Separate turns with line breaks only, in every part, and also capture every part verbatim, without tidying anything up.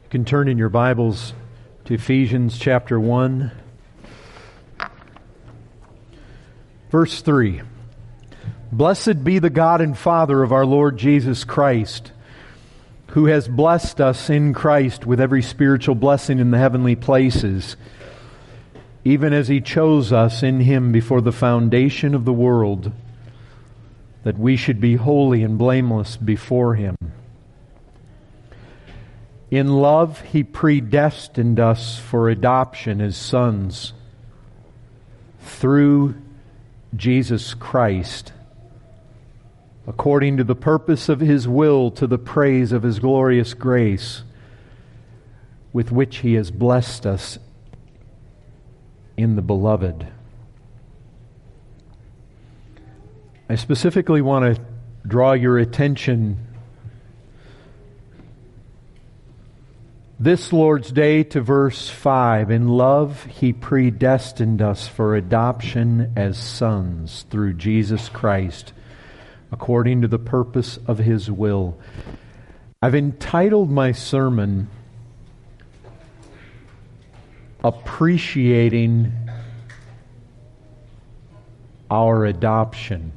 You can turn in your Bibles to Ephesians chapter one, verse three. Blessed be the God and Father of our Lord Jesus Christ, who has blessed us in Christ with every spiritual blessing in the heavenly places, even as He chose us in Him before the foundation of the world, that we should be holy and blameless before Him. In love, He predestined us for adoption as sons through Jesus Christ, according to the purpose of His will, to the praise of His glorious grace, with which He has blessed us in the Beloved. I specifically want to draw your attention this Lord's Day to verse five. In love, He predestined us for adoption as sons through Jesus Christ, according to the purpose of His will. I've entitled my sermon, Appreciating Our Adoption.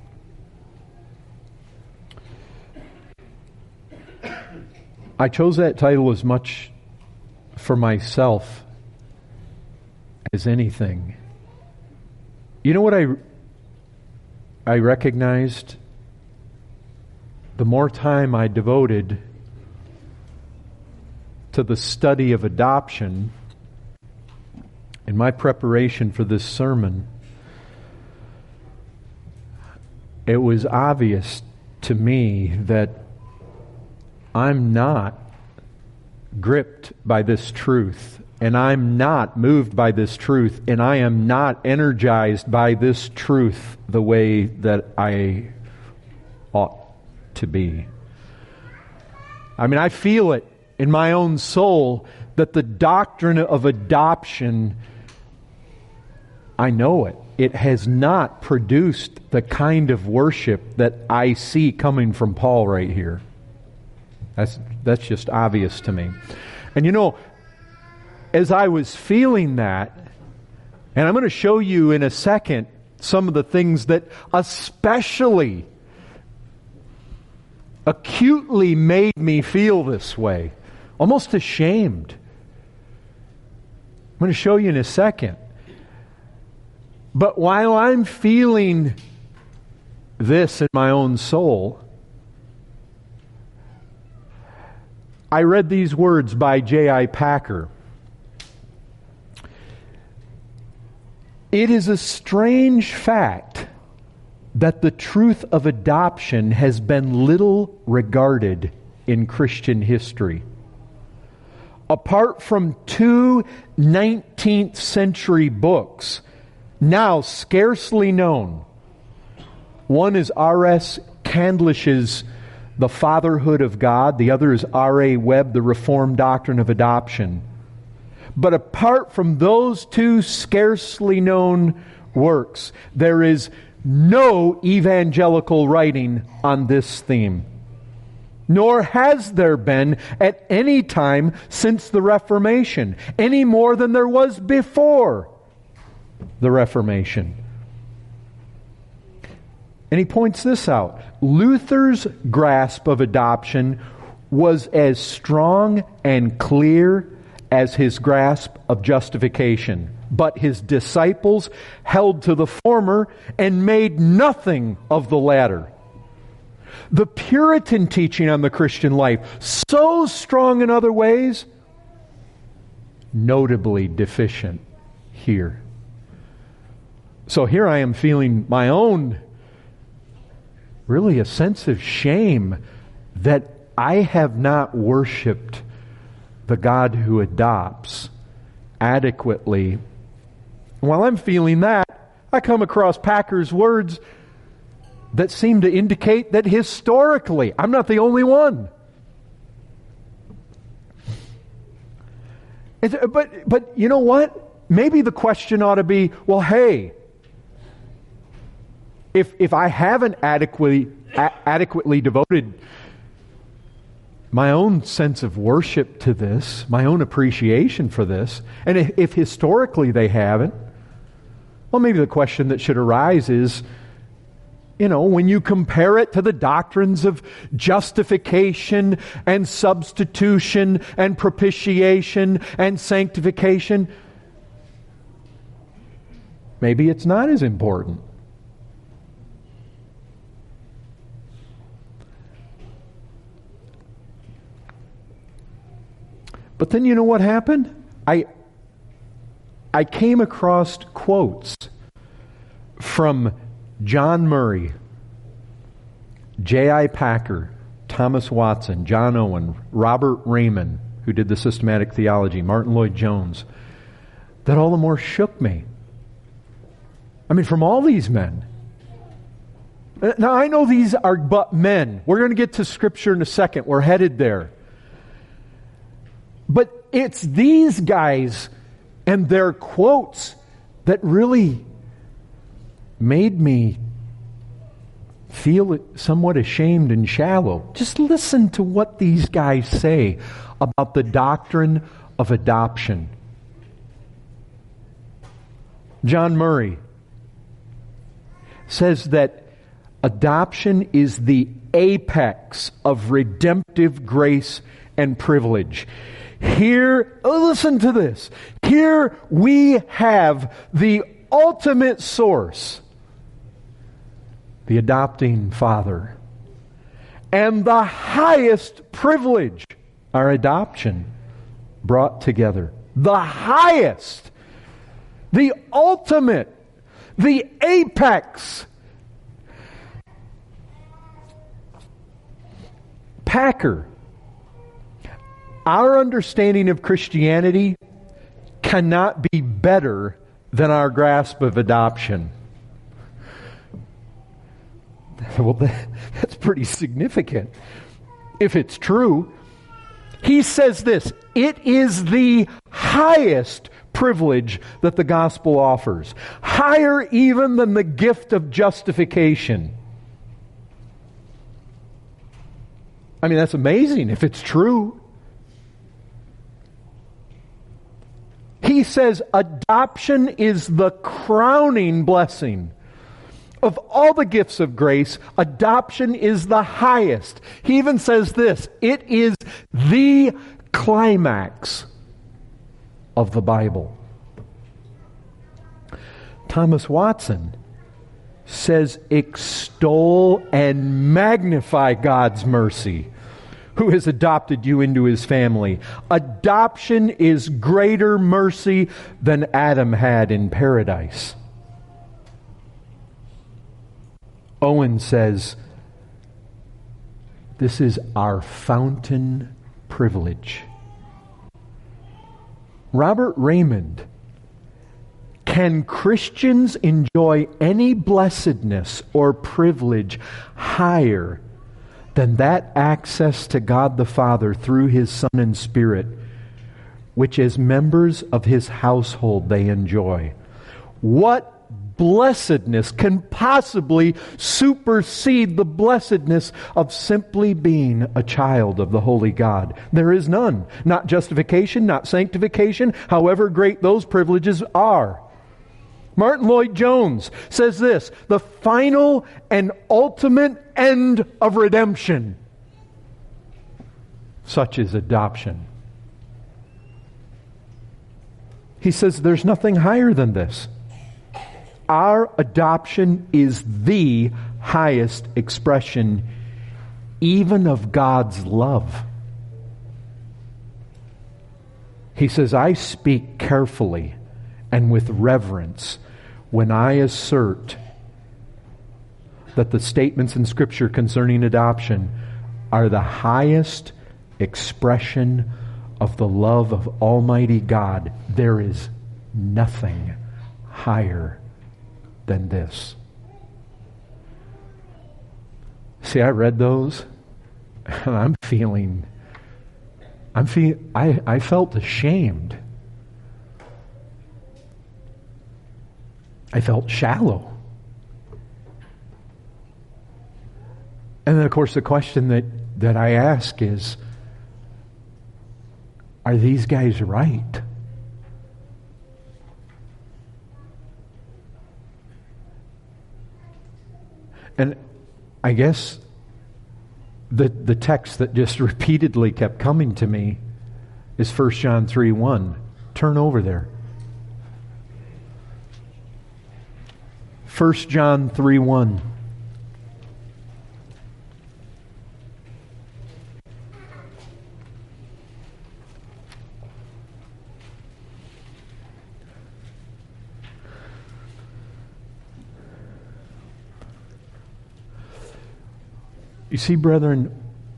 I chose that title as much for myself as anything. You know what I I recognized? The more time I devoted to the study of adoption in my preparation for this sermon, it was obvious to me that I'm not gripped by this truth, and I'm not moved by this truth, and I am not energized by this truth the way that I ought to be. I mean, I feel it in my own soul that the doctrine of adoption, I know it. It has not produced the kind of worship that I see coming from Paul right here. That's that's just obvious to me. And you know, as I was feeling that, and I'm going to show you in a second some of the things that especially acutely made me feel this way, almost ashamed. I'm going to show you in a second. But while I'm feeling this in my own soul, I read these words by J I Packer. It is a strange fact that the truth of adoption has been little regarded in Christian history. Apart from two nineteenth century books, now scarcely known. One is R S Candlish's The Fatherhood of God. The other is R A Webb, The Reformed Doctrine of Adoption. But apart from those two scarcely known works, there is no evangelical writing on this theme. Nor has there been at any time since the Reformation, any more than there was before the Reformation. And he points this out. Luther's grasp of adoption was as strong and clear as his grasp of justification. But his disciples held to the former and made nothing of the latter. The Puritan teaching on the Christian life, so strong in other ways, notably deficient here. So here I am feeling my own really a sense of shame that I have not worshiped the God who adopts adequately. While I'm feeling that, I come across Packer's words that seem to indicate that historically, I'm not the only one. It's, but, but you know what? Maybe the question ought to be, well, hey, If if I haven't adequately a- adequately devoted my own sense of worship to this, my own appreciation for this, and if, if historically they haven't, well, maybe the question that should arise is, you know, when you compare it to the doctrines of justification and substitution and propitiation and sanctification, maybe it's not as important. But then you know what happened? I I came across quotes from John Murray, J I Packer, Thomas Watson, John Owen, Robert Raymond, who did the systematic theology, Martin Lloyd-Jones, that all the more shook me. I mean, from all these men. Now, I know these are but men. We're going to get to Scripture in a second. We're headed there. But it's these guys and their quotes that really made me feel somewhat ashamed and shallow. Just listen to what these guys say about the doctrine of adoption. John Murray says that adoption is the apex of redemptive grace and privilege. Here, oh, listen to this. Here we have the ultimate source, the adopting Father, and the highest privilege, our adoption, brought together. The highest, the ultimate, the apex. Packer, our understanding of Christianity cannot be better than our grasp of adoption. Well, that's pretty significant if it's true. He says this, it is the highest privilege that the gospel offers, higher even than the gift of justification. I mean, that's amazing if it's true. He says adoption is the crowning blessing. Of all the gifts of grace, adoption is the highest. He even says this, it is the climax of the Bible. Thomas Watson says, extol and magnify God's mercy, who has adopted you into His family. Adoption is greater mercy than Adam had in paradise. Owen says, this is our fountain privilege. Robert Raymond, can Christians enjoy any blessedness or privilege higher than that access to God the Father through His Son and Spirit, which as members of His household they enjoy? What blessedness can possibly supersede the blessedness of simply being a child of the Holy God? There is none. Not justification, not sanctification, however great those privileges are. Martin Lloyd-Jones says this, the final and ultimate end of redemption, such is adoption. He says there's nothing higher than this. Our adoption is the highest expression even of God's love. He says, I speak carefully and with reverence when I assert that the statements in Scripture concerning adoption are the highest expression of the love of Almighty God. There is nothing higher than this. See, I read those, and I'm feeling, I'm feel, I, I felt ashamed. I felt shallow. And then, of course, the question that, that I ask is, are these guys right? And I guess the the text that just repeatedly kept coming to me is First John three one. Turn over there. First John three one. You see, brethren,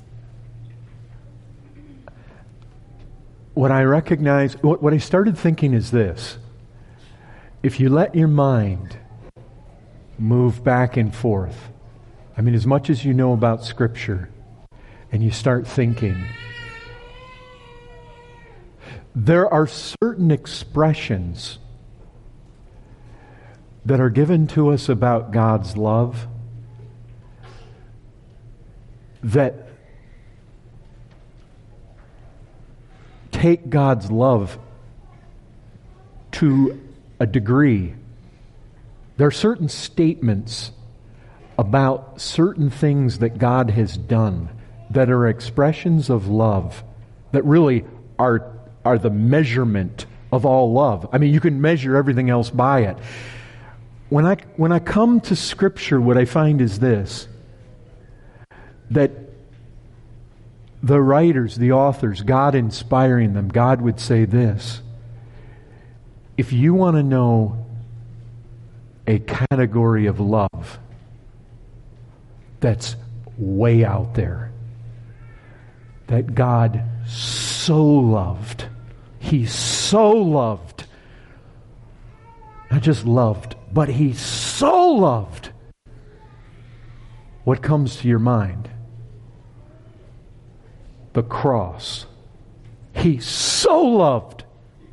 what I recognize, what, what I started thinking is this. If you let your mind move back and forth, I mean, as much as you know about Scripture, and you start thinking, there are certain expressions that are given to us about God's love that take God's love to a degree. There are certain statements about certain things that God has done that are expressions of love that really are, are the measurement of all love. I mean, you can measure everything else by it. When I, when I come to Scripture, what I find is this, that the writers, the authors, God inspiring them, God would say this: if you want to know a category of love that's way out there, that God so loved, He so loved, not just loved, but He so loved, what comes to your mind? The cross. He so loved.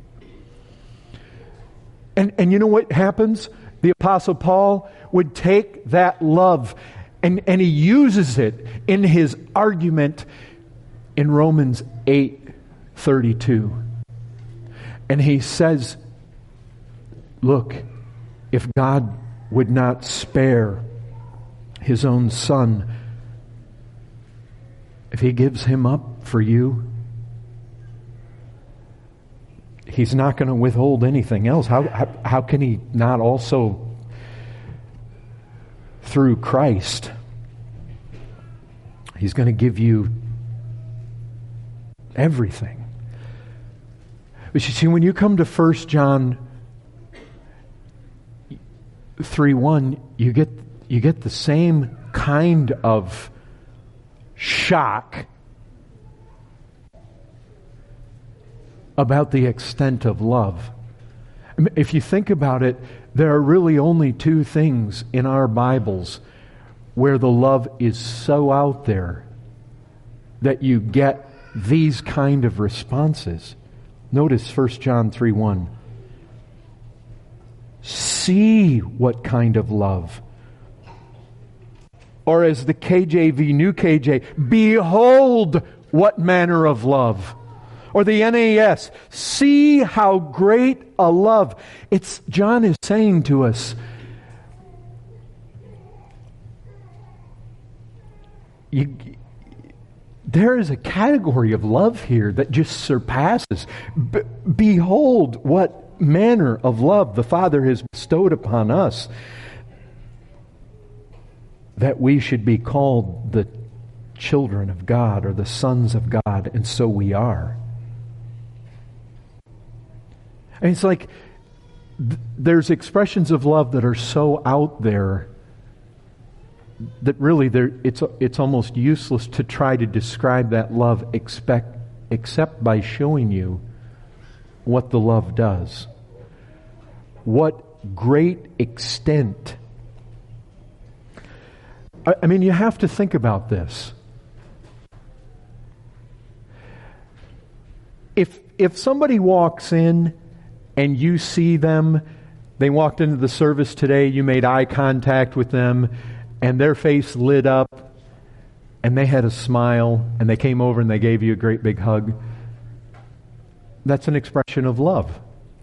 And, and you know what happens? The Apostle Paul would take that love and, and he uses it in his argument in Romans eight thirty-two. And he says, look, if God would not spare His own Son, if He gives Him up for you, He's not going to withhold anything else. How, how, how can He not also, through Christ, He's going to give you everything. But you see, when you come to First John three one, you get you get the same kind of shock about the extent of love. If you think about it, there are really only two things in our Bibles where the love is so out there that you get these kind of responses. Notice First John three one. See what kind of love. Or as the K J V, New K J, behold what manner of love. Or the N A S, see how great a love. It's John is saying to us, you, there is a category of love here that just surpasses. Be, behold what manner of love the Father has bestowed upon us, that we should be called the children of God or the sons of God, and so we are. And it's like th- there's expressions of love that are so out there that really there it's it's almost useless to try to describe that love expect, except by showing you what the love does. What great extent. I, I mean, you have to think about this. If if somebody walks in and you see them, they walked into the service today, you made eye contact with them, and their face lit up, and they had a smile, and they came over and they gave you a great big hug. That's an expression of love.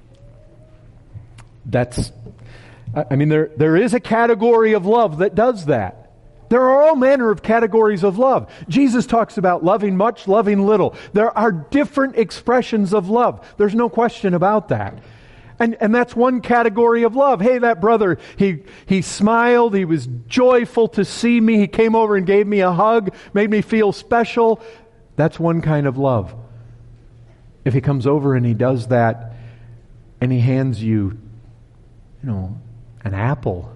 That's, I mean, there there is a category of love that does that. There are all manner of categories of love. Jesus talks about loving much, loving little. There are different expressions of love. There's no question about that. And and that's one category of love. Hey, that brother, he he smiled, he was joyful to see me, he came over and gave me a hug, made me feel special. That's one kind of love. If he comes over and he does that, and he hands you, you know, an apple,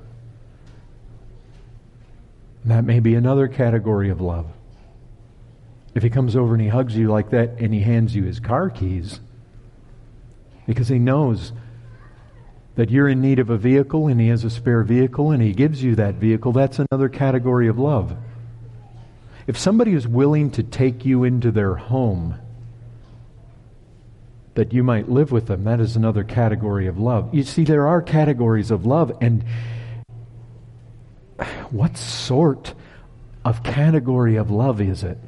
that may be another category of love. If he comes over and he hugs you like that and he hands you his car keys, because he knows that you're in need of a vehicle and he has a spare vehicle and he gives you that vehicle, that's another category of love. If somebody is willing to take you into their home that you might live with them, that is another category of love. You see, there are categories of love, and what sort of category of love is it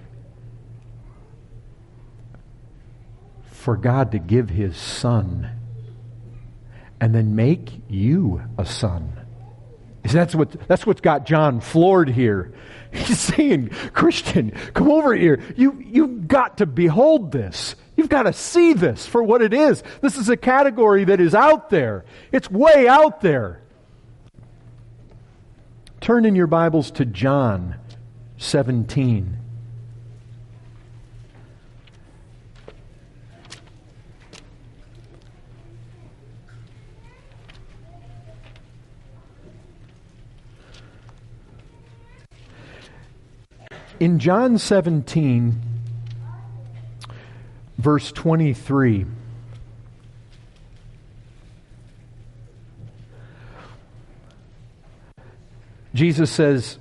for God to give His Son and then make you a son? See, that's what that's what's got John floored here. He's saying, Christian, come over here. You you've got to behold this. You've got to see this for what it is. This is a category that is out there. It's way out there. Turn in your Bibles to John seventeen. In John seventeen, verse twenty-three, Jesus says,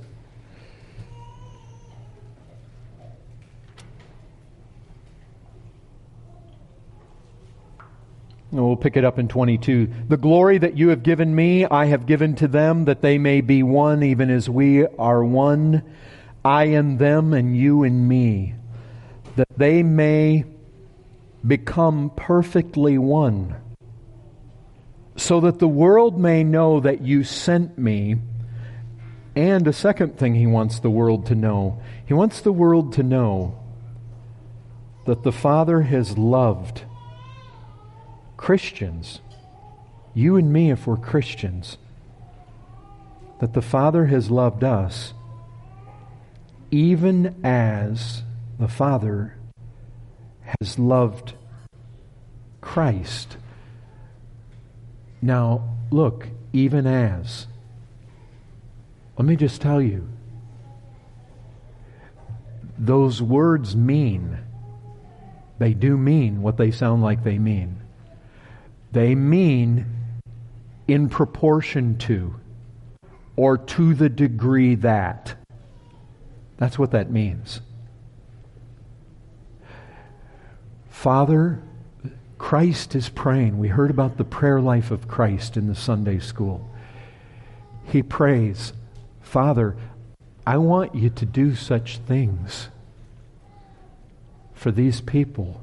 and we'll pick it up in twenty-two. The glory that you have given me, I have given to them, that they may be one, even as we are one. I in them and you in me, that they may become perfectly one, so that the world may know that you sent me. And a second thing He wants the world to know. He wants the world to know that the Father has loved Christians, you and me if we're Christians, that the Father has loved us even as the Father has loved Christ. Now, look, even as. Let me just tell you, those words mean, they do mean what they sound like they mean. They mean in proportion to, or to the degree that. That's what that means. Father, Christ is praying. We heard about the prayer life of Christ in the Sunday school. He prays, Father, I want you to do such things for these people.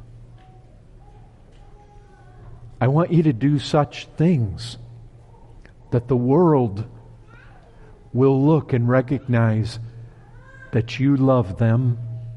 I want you to do such things that the world will look and recognize that you love them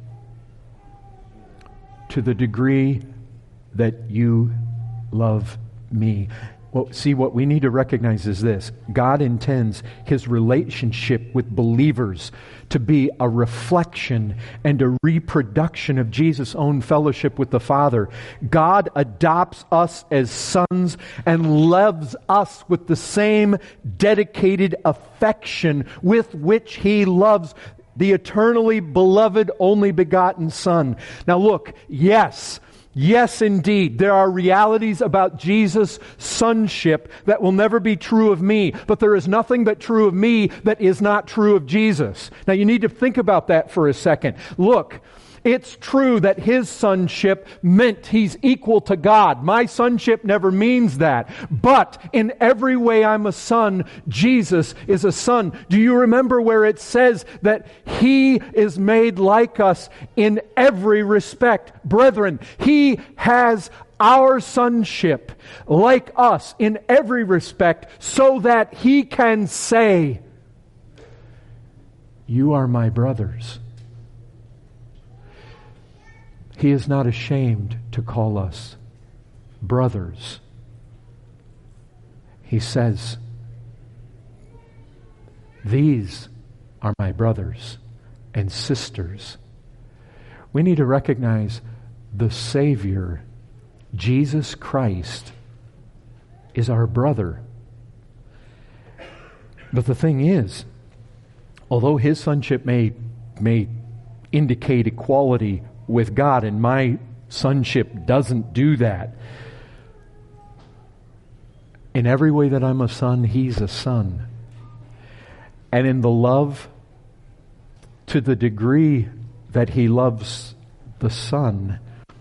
to the degree that you love me. Well, see, what we need to recognize is this. God intends His relationship with believers to be a reflection and a reproduction of Jesus' own fellowship with the Father. God adopts us as sons and loves us with the same dedicated affection with which He loves the eternally beloved, only begotten Son. Now look, yes, yes indeed, there are realities about Jesus' sonship that will never be true of me, but there is nothing but true of me that is not true of Jesus. Now you need to think about that for a second. Look, It's true that his sonship meant he's equal to God. My sonship never means that. But in every way I'm a son, Jesus is a son. Do you remember where it says that he is made like us in every respect? Brethren, he has our sonship like us in every respect so that he can say, "You are my brothers." He is not ashamed to call us brothers. He says, "These are my brothers and sisters." We need to recognize the Savior, Jesus Christ, is our brother. But the thing is, although his sonship may, may indicate equality with God, and my sonship doesn't do that, in every way that I'm a son, he's a son. And in the love, to the degree that he loves the Son,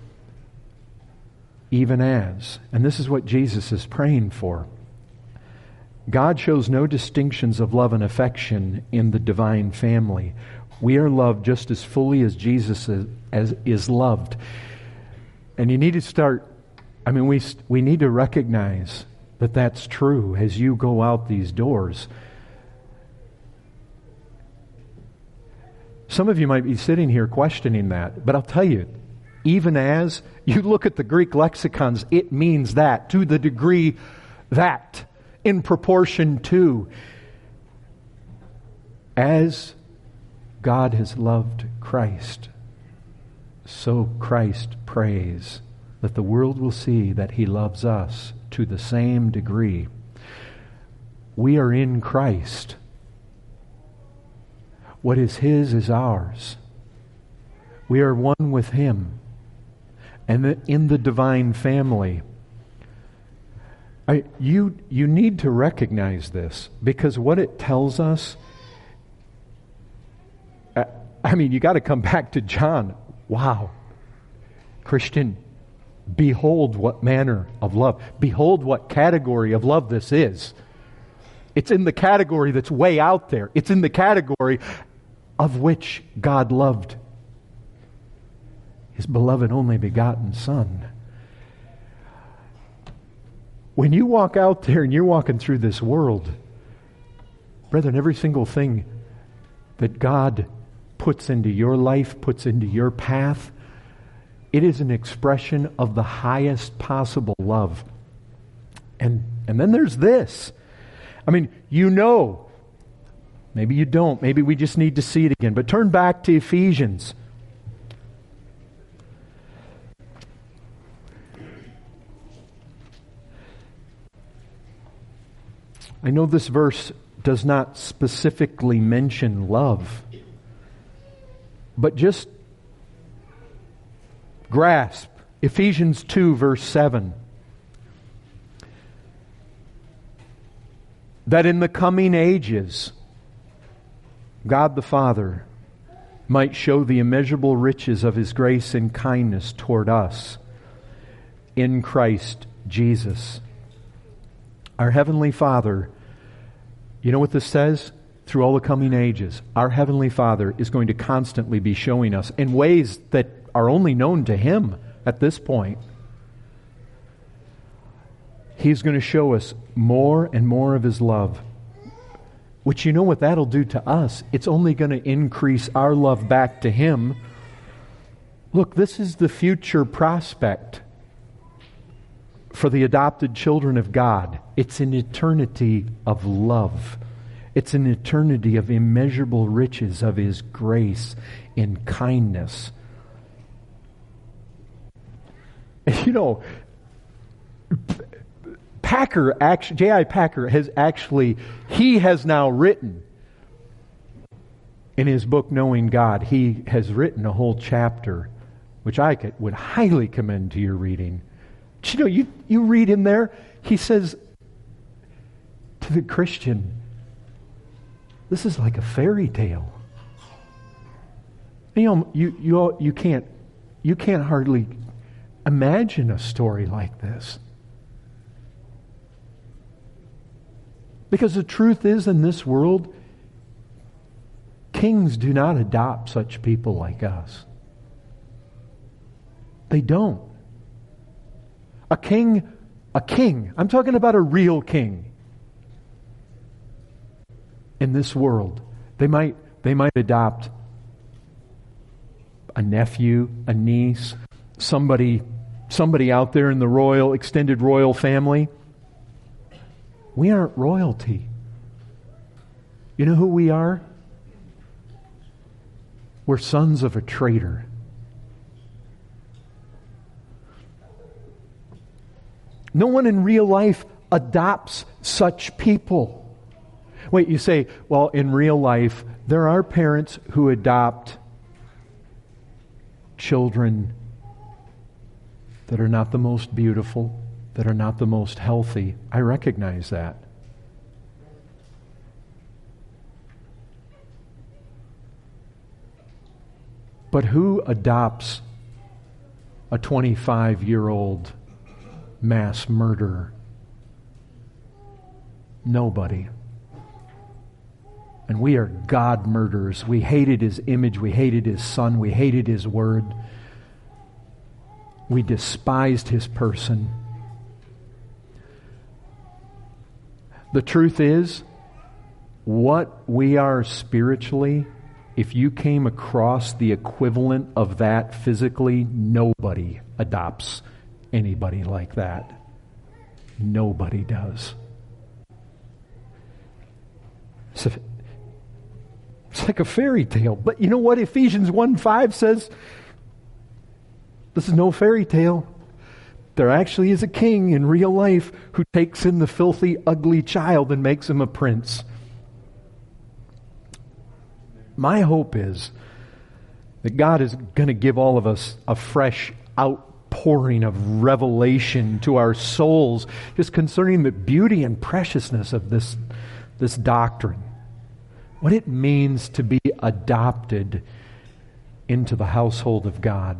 even as, and this is what Jesus is praying for, God shows no distinctions of love and affection in the divine family. We are loved just as fully as Jesus is, as is loved. And you need to start, I mean, we we need to recognize that that's true as you go out these doors. Some of you might be sitting here questioning that, but I'll tell you, even as you look at the Greek lexicons, it means that, to the degree that, in proportion to, as God has loved Christ, so Christ prays that the world will see that he loves us to the same degree. We are in Christ. What is his is ours. We are one with him. And in the divine family, I, you, you need to recognize this, because what it tells us, I, I mean, you got to come back to John. Wow. Christian, behold what manner of love. Behold what category of love this is. It's in the category that's way out there. It's in the category of which God loved his beloved only begotten Son. When you walk out there and you're walking through this world, brethren, every single thing that God puts into your life, puts into your path, it is an expression of the highest possible love. And and then there's this. I mean, you know, maybe you don't, maybe we just need to see it again, but turn back to Ephesians. I know this verse does not specifically mention love, but just grasp Ephesians two, verse seven. That in the coming ages, God the Father might show the immeasurable riches of his grace and kindness toward us in Christ Jesus. Our Heavenly Father, you know what this says? Through all the coming ages, our Heavenly Father is going to constantly be showing us in ways that are only known to him at this point. He's going to show us more and more of his love. Which, you know what that'll do to us? It's only going to increase our love back to him. Look, this is the future prospect for the adopted children of God. It's an eternity of love. It's an eternity of immeasurable riches of his grace and kindness. You know, Packer, actually, J I Packer has actually, he has now written in his book, Knowing God, he has written a whole chapter, which I could, would highly commend to your reading. But you know, you, you read in there, he says to the Christian, this is like a fairy tale. You know, you you you can't you can't hardly imagine a story like this. Because the truth is, in this world, kings do not adopt such people like us. They don't. A king, a king, I'm talking about a real king. In this world, they might they might adopt a nephew, a niece, somebody somebody out there in the royal extended royal family. We aren't royalty. You know who we are? We're sons of a traitor. No one in real life adopts such people. Wait, you say, well, in real life, there are parents who adopt children that are not the most beautiful, that are not the most healthy. I recognize that. But who adopts a twenty-five-year-old mass murderer? Nobody. And we are God murderers. We hated His image. We hated His Son. We hated His Word. We despised His person. The truth is, what we are spiritually, if you came across the equivalent of that physically, nobody adopts anybody like that. Nobody does. It's, a, it's like a fairy tale. But you know what Ephesians one five says? This is no fairy tale. There actually is a king in real life who takes in the filthy, ugly child and makes him a prince. My hope is that God is going to give all of us a fresh outpouring of revelation to our souls just concerning the beauty and preciousness of this, this doctrine. What it means to be adopted into the household of God.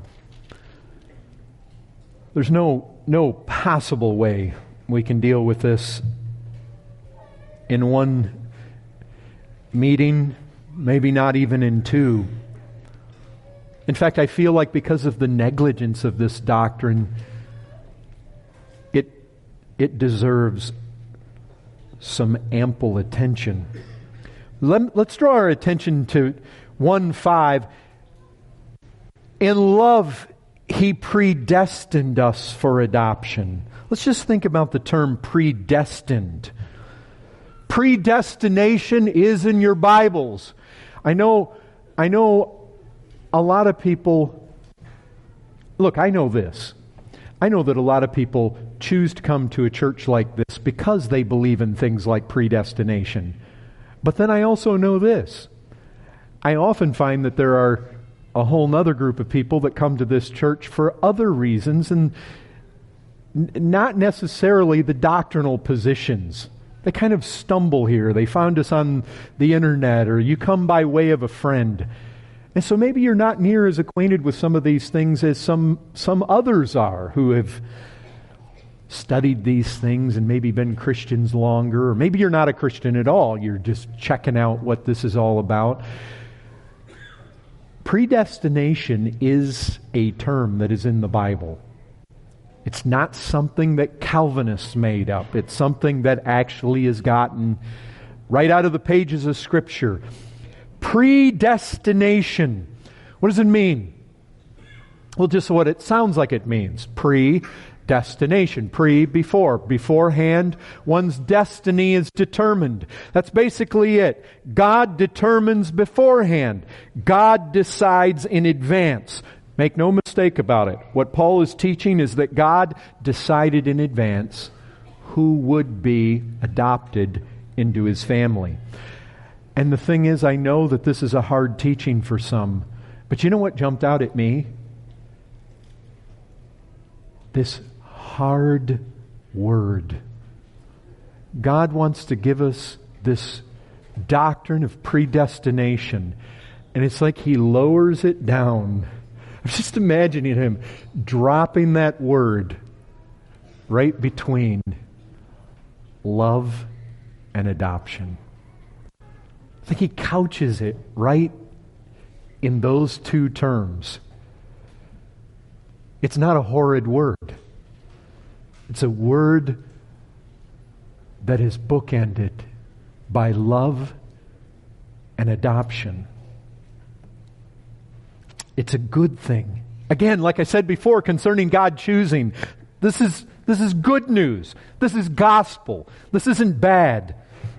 There's no, no possible way we can deal with this in one meeting, maybe not even in two. In fact, I feel like because of the negligence of this doctrine, it, it deserves some ample attention. Let, let's draw our attention to one five. In love, He predestined us for adoption. Let's just think about the term predestined. Predestination is in your Bibles. I know, I know a lot of people, look, I know this. I know that a lot of people choose to come to a church like this because they believe in things like predestination. But then I also know this. I often find that there are a whole nother group of people that come to this church for other reasons and n- not necessarily the doctrinal positions. They kind of stumble here. They found us on the internet, or you come by way of a friend. And so maybe you're not near as acquainted with some of these things as some some others are who have studied these things and maybe been Christians longer. Or maybe you're not a Christian at all. You're just checking out what this is all about. Predestination is a term that is in the Bible. It's not something that Calvinists made up. It's something that actually is gotten right out of the pages of Scripture. Predestination. What does it mean? Well, just what it sounds like it means. Predestination. Pre, before. Beforehand, one's destiny is determined. That's basically it. God determines beforehand. God decides in advance. Make no mistake about it. What Paul is teaching is that God decided in advance who would be adopted into His family. And the thing is, I know that this is a hard teaching for some. But you know what jumped out at me? This hard word. God wants to give us this doctrine of predestination. And it's like he lowers it down. I'm just imagining him dropping that word right between love and adoption. I think he couches it right in those two terms. It's not a horrid word. It's a word that is bookended by love and adoption. It's a good thing. Again, like I said before, concerning God choosing, this is this is good news. This is gospel. This isn't bad.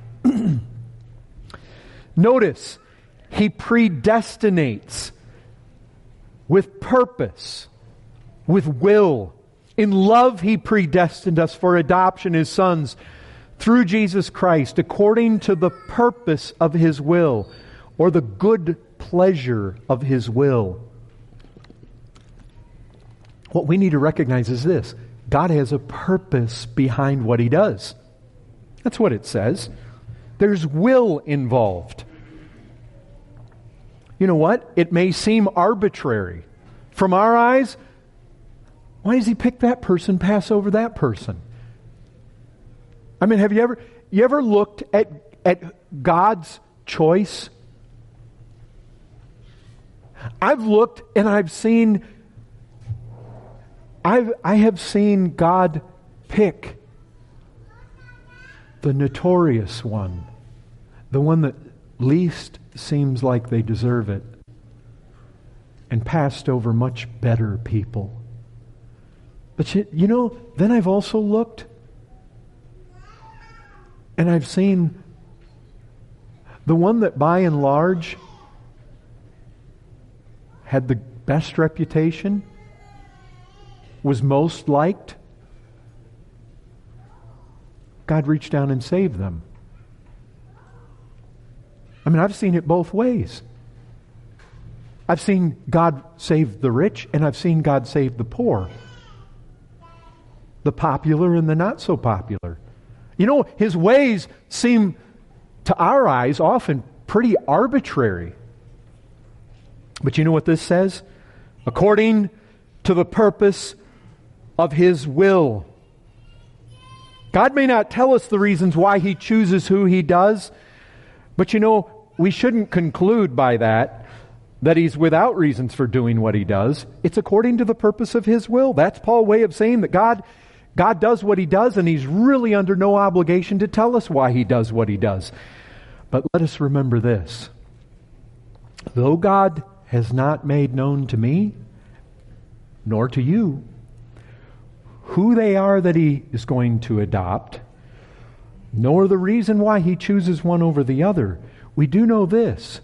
Notice, he predestinates with purpose, with will. In love, he predestined us for adoption as sons through Jesus Christ, according to the purpose of his will, or the good pleasure of his will. What we need to recognize is this: God has a purpose behind what he does. That's what it says. There's will involved. You know what? It may seem arbitrary. From our eyes, why does he pick that person, pass over that person? I mean, have you ever you ever looked at at God's choice? I've looked and I've seen I've I have seen God pick the notorious one, the one that least seems like they deserve it, and passed over much better people. But you, you know, then I've also looked and I've seen the one that by and large had the best reputation, was most liked. God reached down and saved them. I mean, I've seen it both ways. I've seen God save the rich, and I've seen God save the poor. The popular and the not so popular. You know, his ways seem, to our eyes, often pretty arbitrary. But you know what this says? According to the purpose of his will. God may not tell us the reasons why he chooses who he does, but you know, we shouldn't conclude by that that he's without reasons for doing what he does. It's according to the purpose of his will. That's Paul's way of saying that God God does what he does, and he's really under no obligation to tell us why he does what he does. But let us remember this. Though God has not made known to me, nor to you, who they are that he is going to adopt, nor the reason why he chooses one over the other, we do know this.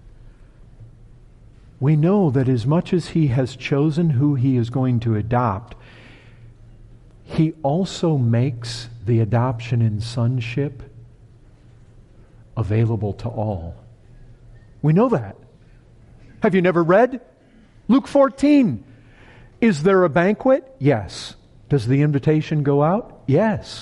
We know that as much as he has chosen who he is going to adopt, he also makes the adoption in sonship available to all. We know that. Have you never read Luke fourteen? Is there a banquet? Yes. Does the invitation go out? Yes.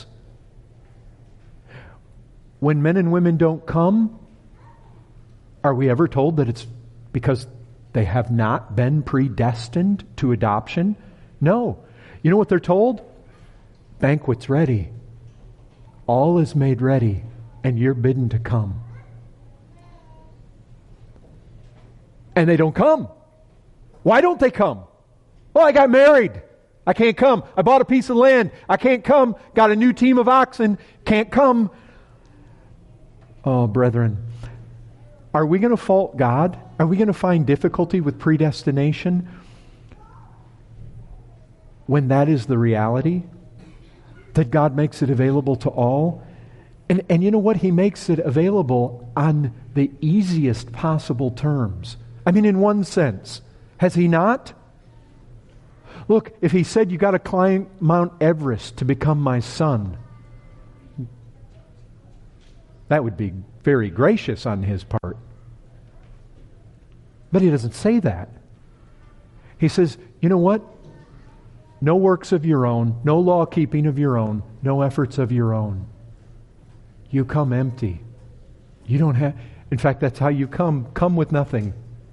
When men and women don't come, are we ever told that it's because they have not been predestined to adoption? No. You know what they're told? Banquet's ready. All is made ready, and you're bidden to come. And they don't come. Why don't they come? Well, I got married. I can't come. I bought a piece of land. I can't come. Got a new team of oxen. Can't come. Oh, brethren, are we going to fault God? Are we going to find difficulty with predestination when that is the reality? That God makes it available to all? And, and you know what? He makes it available on the easiest possible terms. I mean, in one sense. Has he not? Look, if he said you got to climb Mount Everest to become my son, that would be very gracious on his part. But he doesn't say that. He says, you know what? No works of your own, no law keeping of your own, no efforts of your own. You come empty. You don't have, in fact, that's how you come. Come with nothing.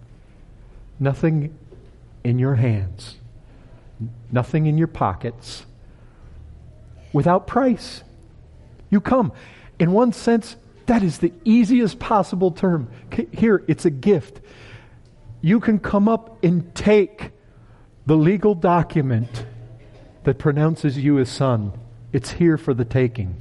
Nothing in your hands. Nothing in your pockets. Without price. You come. In one sense, that is the easiest possible term. Here, it's a gift. You can come up and take the legal document that pronounces you as son. It's here for the taking.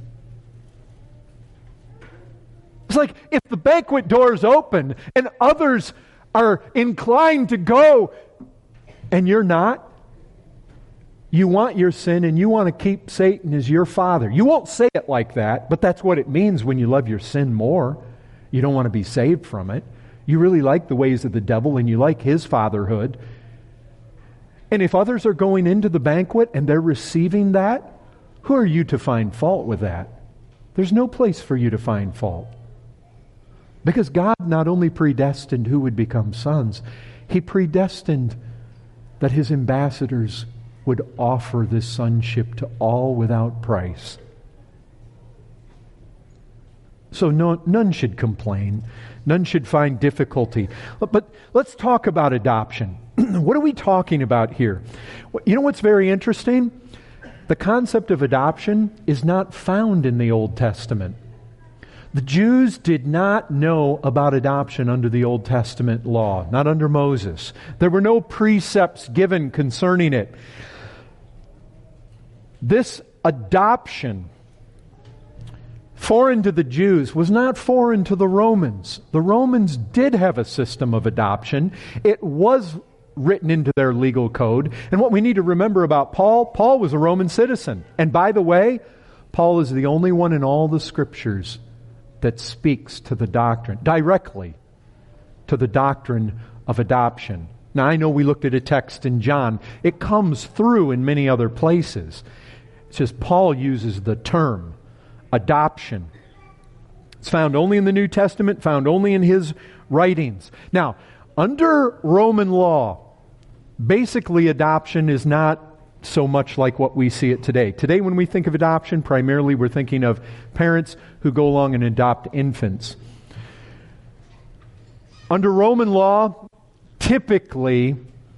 It's like if the banquet doors open and others are inclined to go and you're not, you want your sin and you want to keep Satan as your father. You won't say it like that, but that's what it means when you love your sin more. You don't want to be saved from it. You really like the ways of the devil and you like his fatherhood. And if others are going into the banquet and they're receiving that, who are you to find fault with that? There's no place for you to find fault. Because God not only predestined who would become sons, He predestined that His ambassadors would offer this sonship to all without price. So no, none should complain. None should find difficulty. But let's talk about adoption. What are we talking about here? You know what's very interesting? The concept of adoption is not found in the Old Testament. The Jews did not know about adoption under the Old Testament law, not under Moses. There were no precepts given concerning it. This adoption, foreign to the Jews, was not foreign to the Romans. The Romans did have a system of adoption. It was written into their legal code. And what we need to remember about Paul, Paul was a Roman citizen. And by the way, Paul is the only one in all the Scriptures that speaks to the doctrine, directly to the doctrine of adoption. Now, I know we looked at a text in John. It comes through in many other places. It's just Paul uses the term adoption. It's found only in the New Testament, found only in his writings. Now, under Roman law, basically adoption is not so much like what we see it today. Today, when we think of adoption, primarily we're thinking of parents who go along and adopt infants. Under Roman law, typically,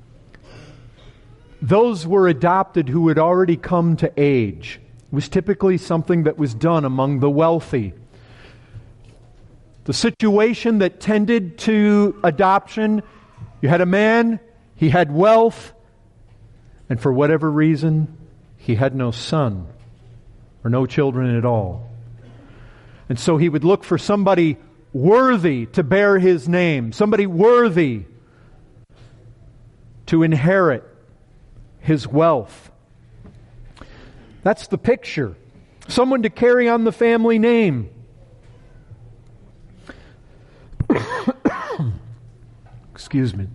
those were adopted who had already come to age. It was typically something that was done among the wealthy. The situation that tended to adoption, you had a man, he had wealth, and for whatever reason, he had no son or no children at all. And so he would look for somebody worthy to bear his name, somebody worthy to inherit his wealth. That's the picture. Someone to carry on the family name. Excuse me.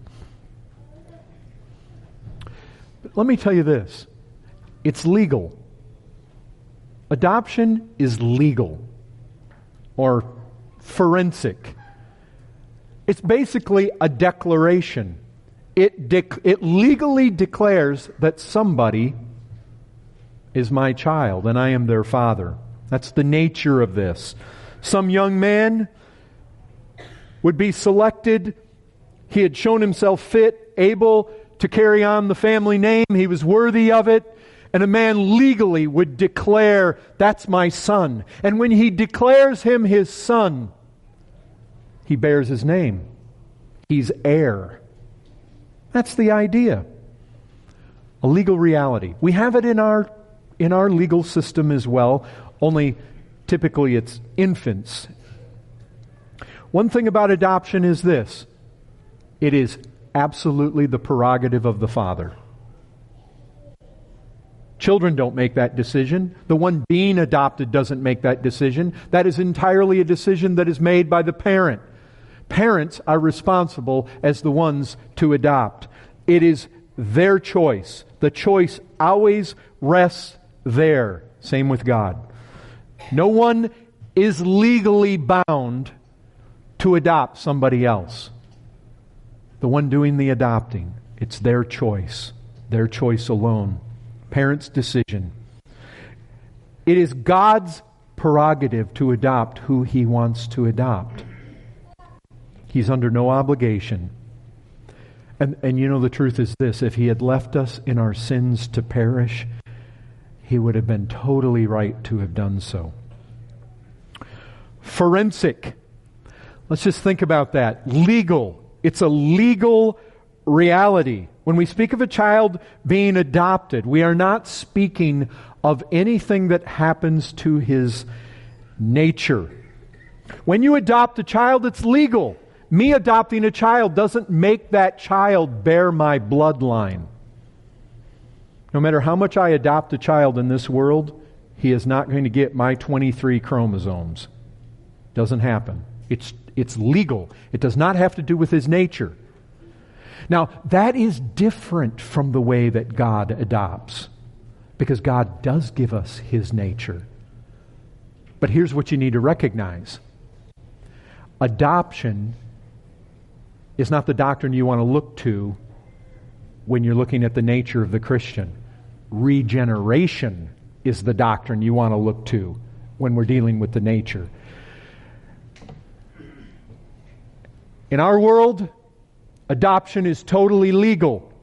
But let me tell you this. It's legal. Adoption is legal. Or forensic. It's basically a declaration. It, dec- it legally declares that somebody is my child and I am their father. That's the nature of this. Some young man would be selected. He had shown himself fit, able to carry on the family name. He was worthy of it. And a man legally would declare, that's my son. And when he declares him his son, he bears his name. He's heir. That's the idea. A legal reality. We have it in our in our legal system as well, only typically it's infants. One thing about adoption is this. It is absolutely the prerogative of the father. Children don't make that decision. The one being adopted doesn't make that decision. That is entirely a decision that is made by the parent. Parents are responsible as the ones to adopt. It is their choice. The choice always rests there. Same with God. No one is legally bound to adopt somebody else. The one doing the adopting, it's their choice. Their choice alone. Parents' decision. It is God's prerogative to adopt who He wants to adopt. He's under no obligation. And, and you know, the truth is this: if He had left us in our sins to perish, He would have been totally right to have done so. Forensic. Let's just think about that. Legal. It's a legal reality. When we speak of a child being adopted, we are not speaking of anything that happens to his nature. When you adopt a child, it's legal. Me adopting a child doesn't make that child bear my bloodline. No matter how much I adopt a child in this world, he is not going to get my twenty-three chromosomes. Doesn't happen. It's, it's legal. It does not have to do with his nature. Now, that is different from the way that God adopts, because God does give us His nature. But here's what you need to recognize. Adoption is not the doctrine you want to look to when you're looking at the nature of the Christian. Regeneration is the doctrine you want to look to when we're dealing with the nature. In our world, adoption is totally legal.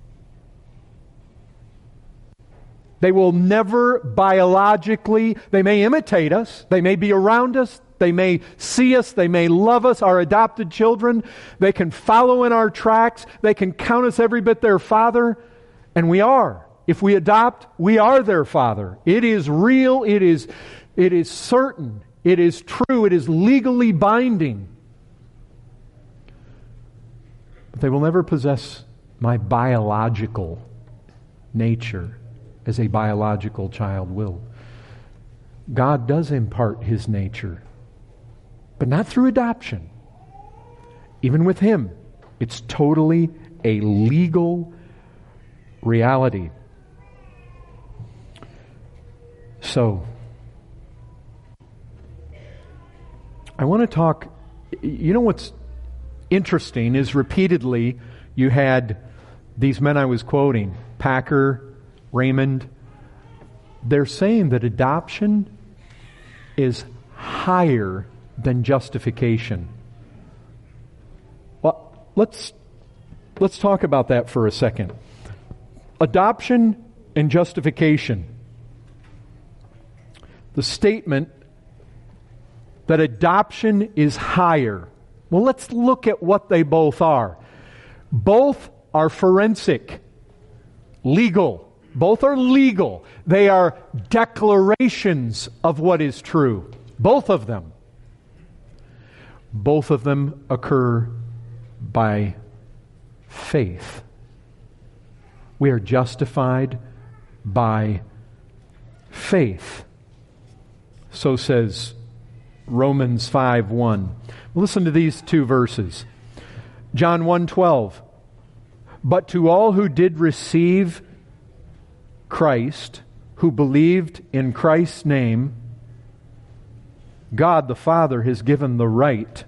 They will never biologically, they may imitate us, they may be around us, they may see us, they may love us, our adopted children. They can follow in our tracks, they can count us every bit their father, and we are. If we adopt, we are their father. It is real, it is, it is certain, it is true, it is legally binding. But they will never possess my biological nature as a biological child will. God does impart His nature, but not through adoption. Even with Him, it's totally a legal reality. So, I want to talk, you know what's interesting is repeatedly you had these men I was quoting, Packer, Raymond, they're saying that adoption is higher than justification. Well, let's let's talk about that for a second. Adoption and justification. The statement that adoption is higher. Well, let's look at what they both are. Both are forensic, legal. Both are legal. They are declarations of what is true. Both of them. Both of them occur by faith. We are justified by faith. So says Romans five one. Listen to these two verses. John one twelve. But to all who did receive Christ, who believed in Christ's name, God the Father has given the right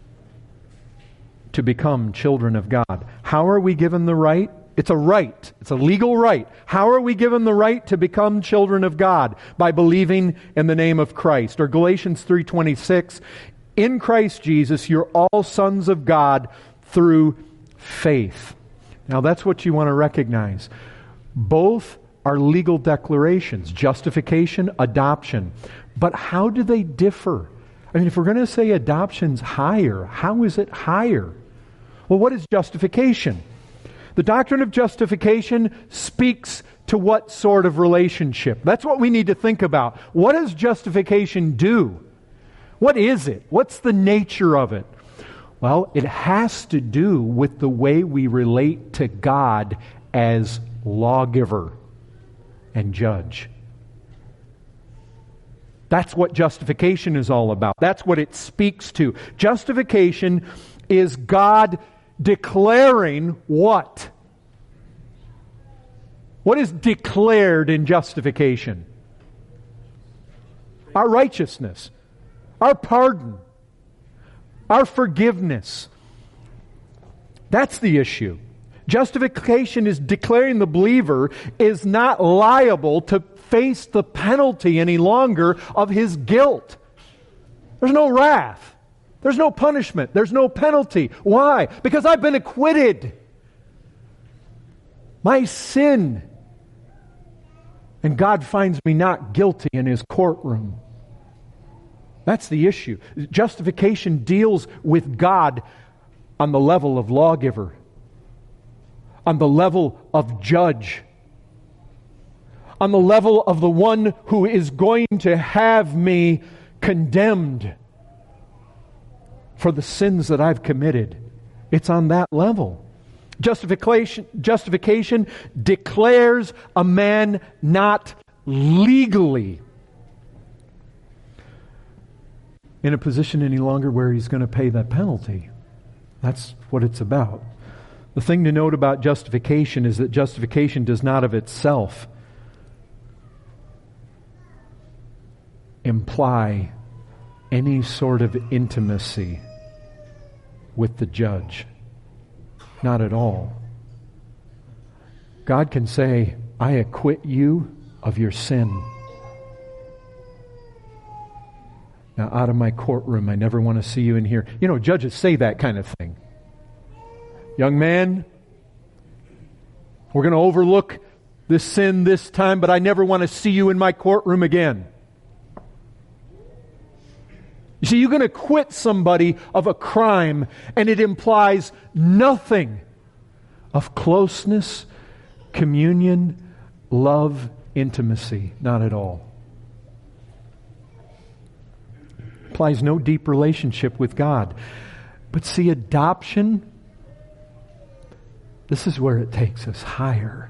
to become children of God. How are we given the right? It's a right. It's a legal right. How are we given the right to become children of God? By believing in the name of Christ. Or Galatians three twenty-six, in Christ Jesus you're all sons of God through faith. Now that's what you want to recognize. Both are legal declarations, justification, adoption. But how do they differ? I mean, if we're going to say adoption's higher, how is it higher? Well, what is justification? The doctrine of justification speaks to what sort of relationship? That's what we need to think about. What does justification do? What is it? What's the nature of it? Well, it has to do with the way we relate to God as lawgiver and judge. That's what justification is all about. That's what it speaks to. Justification is God declaring what? What is declared in justification? Our righteousness, our pardon, our forgiveness. That's the issue. Justification is declaring the believer is not liable to face the penalty any longer of his guilt. There's no wrath. There's no punishment. There's no penalty. Why? Because I've been acquitted. my sin. And God finds me not guilty in His courtroom. That's the issue. Justification deals with God on the level of lawgiver, on the level of judge, on the level of the one who is going to have me condemned for the sins that I've committed. It's on that level. Justification, justification declares a man not legally in a position any longer where he's going to pay that penalty. That's what it's about. The thing to note about justification is that justification does not of itself imply any sort of intimacy with the judge. Not at all. God can say, I acquit you of your sin. Now, out of my courtroom, I never want to see you in here. You know, judges say that kind of thing. Young man, we're going to overlook this sin this time, but I never want to see you in my courtroom again. You see, you can acquit somebody of a crime, and it implies nothing of closeness, communion, love, intimacy. Not at all. Implies no deep relationship with God. But see, adoption, this is where it takes us higher.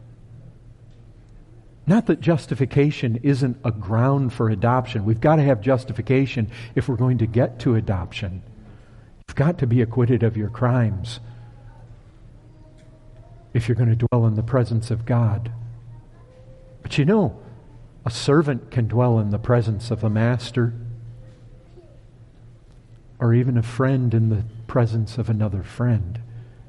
Not that justification isn't a ground for adoption. We've got to have justification if we're going to get to adoption. You've got to be acquitted of your crimes if you're going to dwell in the presence of God. But you know, a servant can dwell in the presence of a master, or even a friend in the presence of another friend.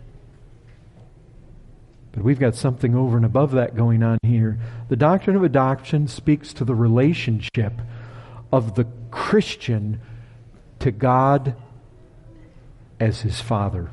But we've got something over and above that going on here. The doctrine of adoption speaks to the relationship of the Christian to God as his Father.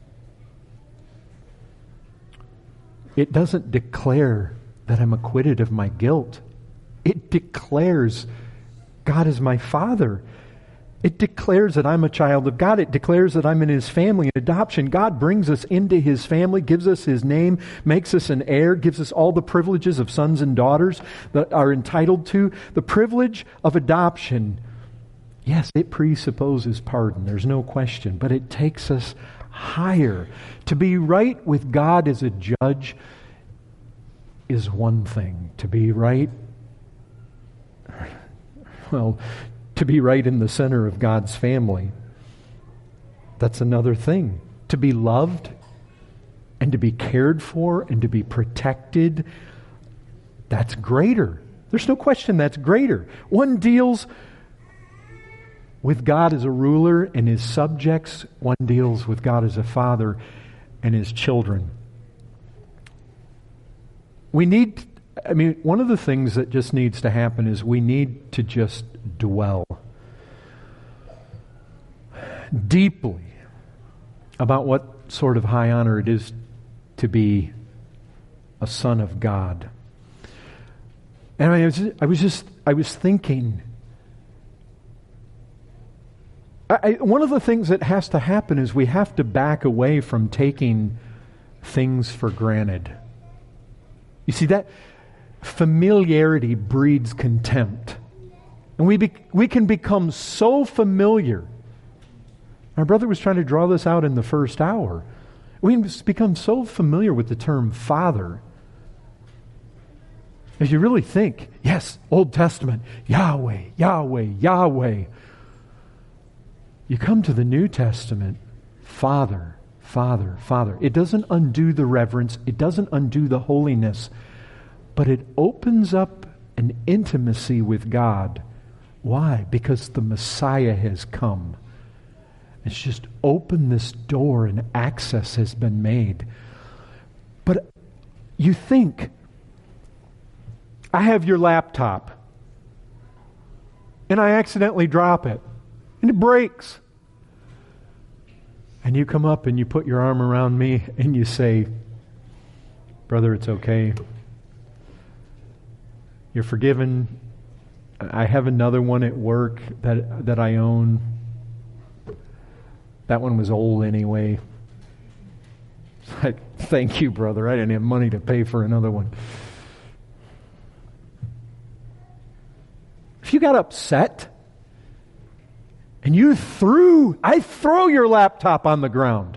It doesn't declare that I'm acquitted of my guilt. It declares God is my Father. It declares that I'm a child of God. It declares that I'm in His family. In adoption, God brings us into His family, gives us His name, makes us an heir, gives us all the privileges of sons and daughters that are entitled to. The privilege of adoption, yes, it presupposes pardon. There's no question. But it takes us higher. To be right with God as a judge is one thing. To be right, well, to be right in the center of God's family, that's another thing. To be loved and to be cared for and to be protected, that's greater. There's no question that's greater. One deals with God as a ruler and His subjects. One deals with God as a father and His children. We need, I mean, one of the things that just needs to happen is we need to just dwell deeply about what sort of high honor it is to be a son of God. And I was just, I was just, I was thinking, I, I, one of the things that has to happen is we have to back away from taking things for granted. You see, that familiarity breeds contempt. And we be, we can become so familiar. Our brother was trying to draw this out in the first hour. We can become so familiar with the term Father. If you really think, yes, Old Testament, Yahweh, Yahweh, Yahweh. You come to the New Testament, Father, Father, Father. It doesn't undo the reverence. It doesn't undo the holiness. But it opens up an intimacy with God. Why? Because the Messiah has come. It's just opened this door and access has been made. But you think, I have your laptop and I accidentally drop it and it breaks. And you come up and you put your arm around me and you say, Brother, it's okay. You're forgiven. I have another one at work that that I own. That one was old anyway. It's like, thank you, brother. I didn't have money to pay for another one. If you got upset and you threw, I throw your laptop on the ground.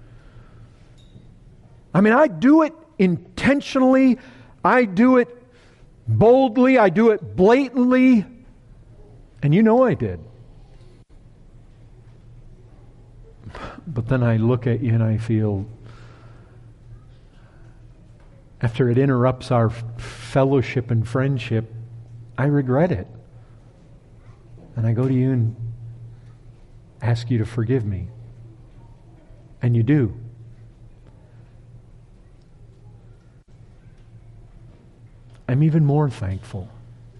I mean, I do it intentionally. I do it boldly. I do it blatantly. And you know I did. But then I look at you and I feel, after it interrupts our fellowship and friendship, I regret it. And I go to you and ask you to forgive me. And you do. I'm even more thankful.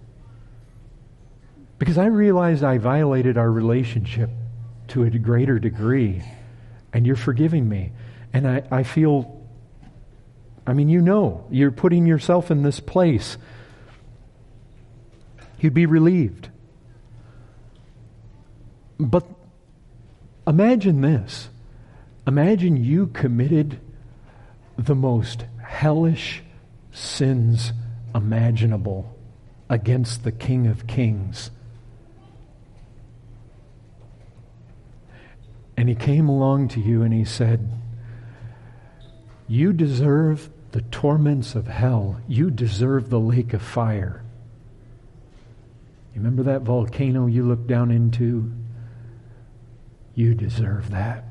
Because I realize I violated our relationship to a greater degree. And you're forgiving me. And I, I feel, I mean, you know, you're putting yourself in this place. You'd be relieved. But imagine this. Imagine you committed the most hellish sins imaginable against the King of Kings. And he came along to you and he said, you deserve the torments of hell. You deserve the lake of fire. You remember that volcano you looked down into? You deserve that.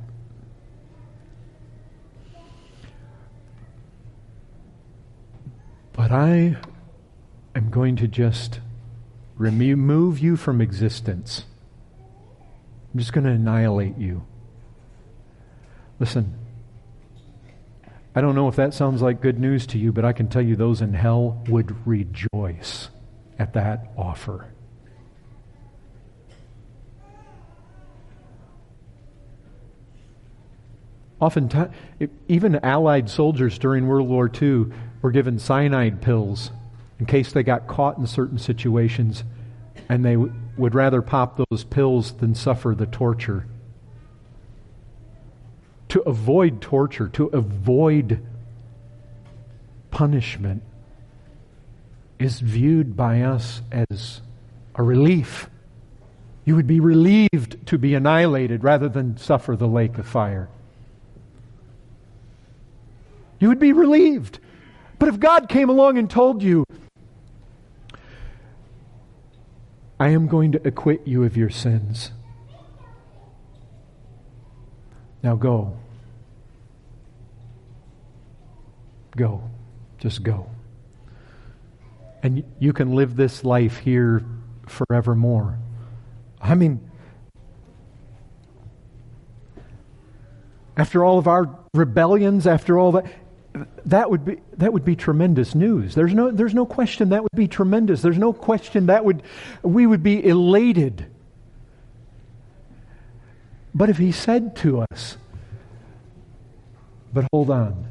But I am going to just remove you from existence. I'm just going to annihilate you. Listen, I don't know if that sounds like good news to you, but I can tell you those in hell would rejoice at that offer. Oftentimes, even Allied soldiers during World War Two were given cyanide pills in case they got caught in certain situations, and they w- would rather pop those pills than suffer the torture. To avoid torture, to avoid punishment, is viewed by us as a relief. You would be relieved to be annihilated rather than suffer the lake of fire. You would be relieved. But if God came along and told you, I am going to acquit you of your sins. Now go. Go. Just go. And you can live this life here forevermore. I mean, after all of our rebellions, after all that, that would be that would be tremendous news. There's no there's no question that would be tremendous. There's no question that would we would be elated. But if he said to us, but hold on,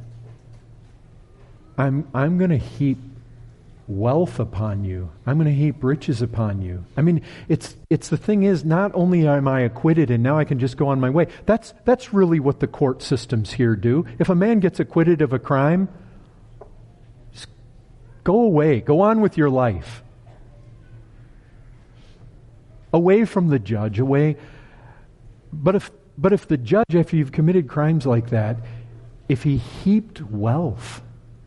I'm I'm going to heap wealth upon you. I'm going to heap riches upon you. I mean, it's it's the thing is, not only am I acquitted and now I can just go on my way. That's that's really what the court systems here do. If a man gets acquitted of a crime, just go away. Go on with your life. Away from the judge, away. But if but if the judge, after you've committed crimes like that, if he heaped wealth,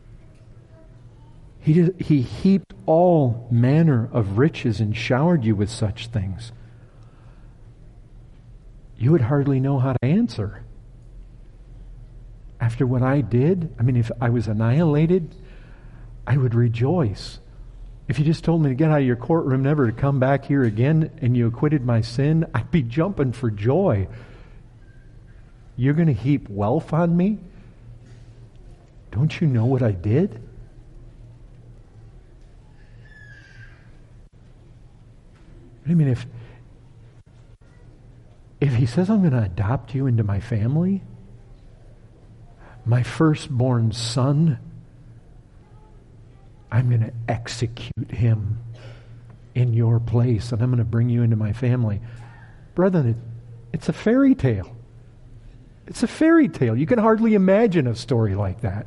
He, he heaped all manner of riches and showered you with such things, you would hardly know how to answer. After what I did, I mean, if I was annihilated, I would rejoice. If you just told me to get out of your courtroom, never to come back here again, and you acquitted my sin, I'd be jumping for joy. You're going to heap wealth on me? Don't you know what I did? I mean, if if he says, I'm going to adopt you into my family, my firstborn son, I'm going to execute him in your place, and I'm going to bring you into my family. Brethren, it, it's a fairy tale. It's a fairy tale. You can hardly imagine a story like that.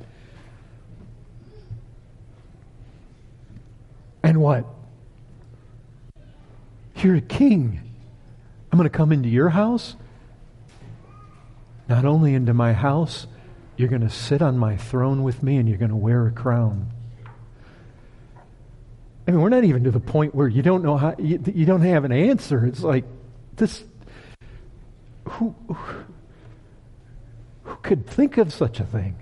And what? You're a king. I'm going to come into your house. Not only into my house, you're going to sit on my throne with me and you're going to wear a crown. I mean, we're not even to the point where you don't know how, you, you don't have an answer. It's like, this, who, who could think of such a thing?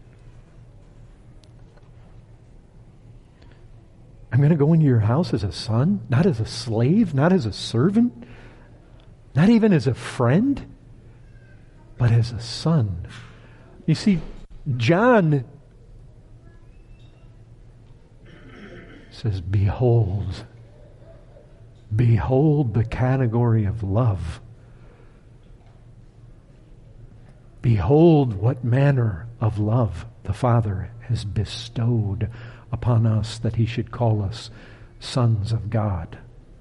I'm going to go into your house as a son, not as a slave, not as a servant, not even as a friend, but as a son. You see, John says, behold, behold the category of love. Behold what manner of love the Father has bestowed upon us, that he should call us sons of God.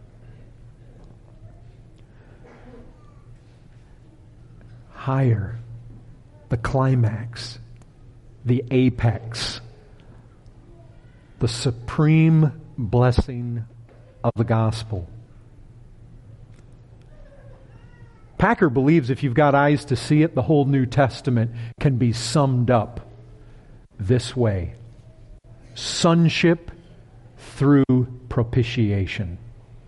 Higher, the climax, the apex, the supreme blessing of the gospel. Packer believes if you've got eyes to see it, the whole New Testament can be summed up this way: sonship through propitiation.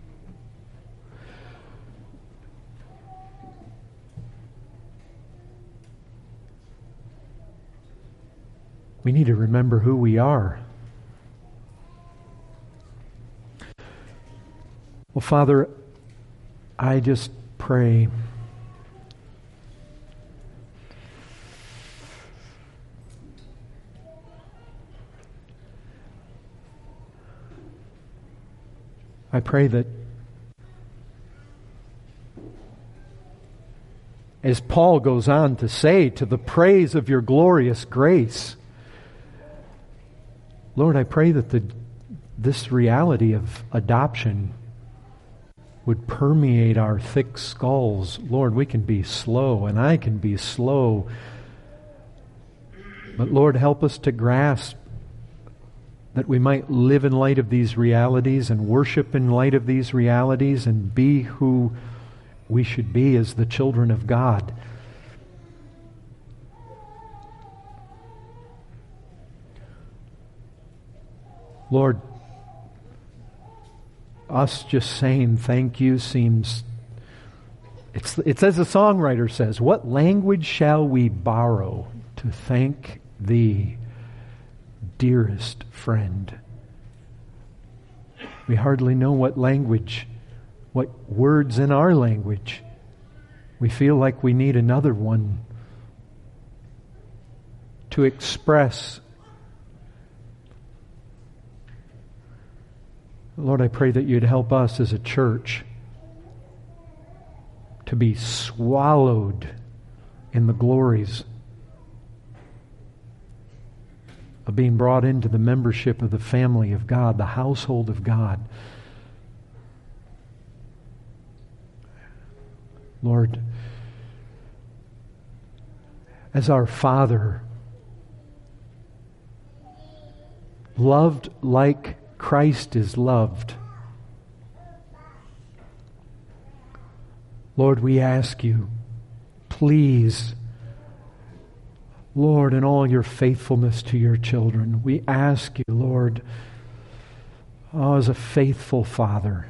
We need to remember who we are. Well, Father, I just pray I pray that as Paul goes on to say, to the praise of your glorious grace, Lord, I pray that the, this reality of adoption would permeate our thick skulls. Lord, we can be slow, and I can be slow. But Lord, help us to grasp that we might live in light of these realities and worship in light of these realities and be who we should be as the children of God. Lord, us just saying thank you seems, it's, it's as the songwriter says, what language shall we borrow to thank thee, dearest friend? We hardly know what language, what words in our language. We feel like we need another one to express. Lord, I pray that you'd help us as a church to be swallowed in the glories of being brought into the membership of the family of God, the household of God. Lord, as our Father, loved like Christ is loved, Lord, we ask you, please, Lord, in all your faithfulness to your children, we ask you, Lord, oh, as a faithful Father,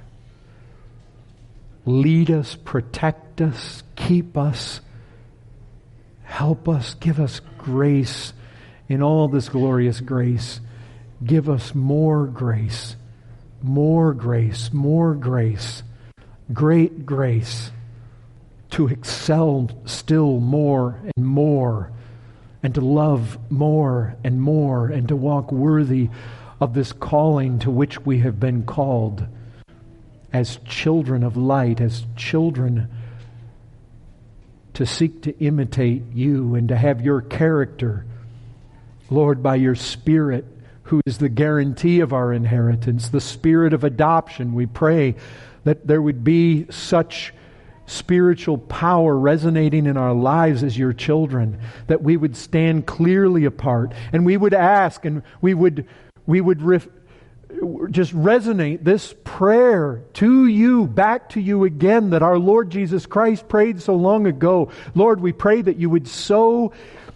lead us, protect us, keep us, help us, give us grace in all this glorious grace. Give us more grace, more grace, more grace, great grace to excel still more and more, and to love more and more, and to walk worthy of this calling to which we have been called as children of light, as children to seek to imitate you and to have your character, Lord, by your Spirit, who is the guarantee of our inheritance, the Spirit of adoption. We pray that there would be such spiritual power resonating in our lives as your children, that we would stand clearly apart, and we would ask, and we would we would ref, just resonate this prayer to you, back to you again, that our Lord Jesus Christ prayed so long ago. Lord, we pray that you would so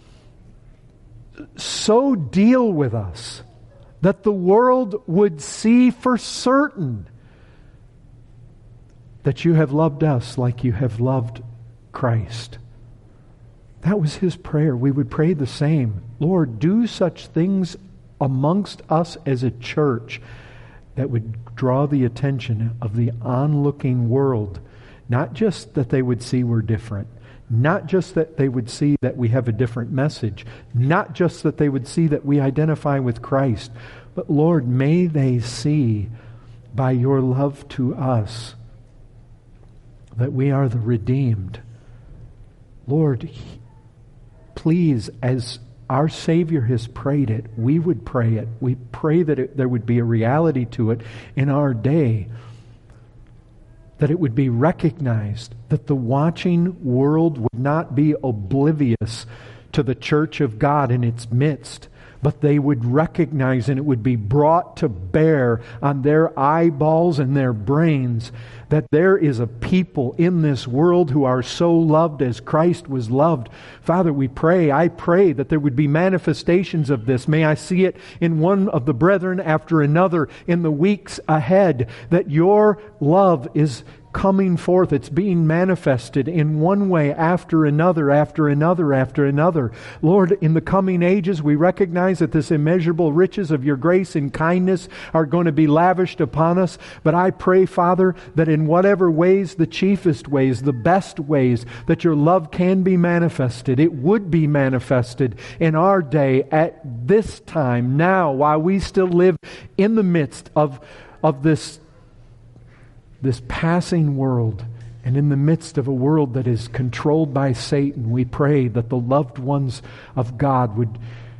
so deal with us that the world would see for certain that you have loved us like you have loved Christ. That was his prayer. We would pray the same. Lord, do such things amongst us as a church that would draw the attention of the onlooking world. Not just that they would see we're different. Not just that they would see that we have a different message. Not just that they would see that we identify with Christ. But Lord, may they see by your love to us that we are the redeemed. Lord, please, as our Savior has prayed it, we would pray it. We pray that it, there would be a reality to it in our day, that it would be recognized, that the watching world would not be oblivious to the church of God in its midst, but they would recognize, and it would be brought to bear on their eyeballs and their brains, that there is a people in this world who are so loved as Christ was loved. Father, we pray, I pray that there would be manifestations of this. May I see it in one of the brethren after another in the weeks ahead, that your love is coming forth. It's being manifested in one way after another, after another, after another. Lord, in the coming ages, we recognize that this immeasurable riches of your grace and kindness are going to be lavished upon us. But I pray, Father, that in whatever ways, the chiefest ways, the best ways, that your love can be manifested. It would be manifested in our day at this time, now, while we still live in the midst of, of this this passing world, and in the midst of a world that is controlled by Satan. We pray that the loved ones of God would,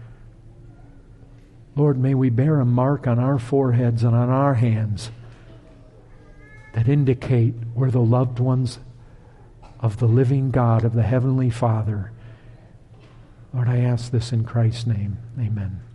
Lord, may we bear a mark on our foreheads and on our hands that indicate we're the loved ones of the living God, of the Heavenly Father. Lord, I ask this in Christ's name. Amen.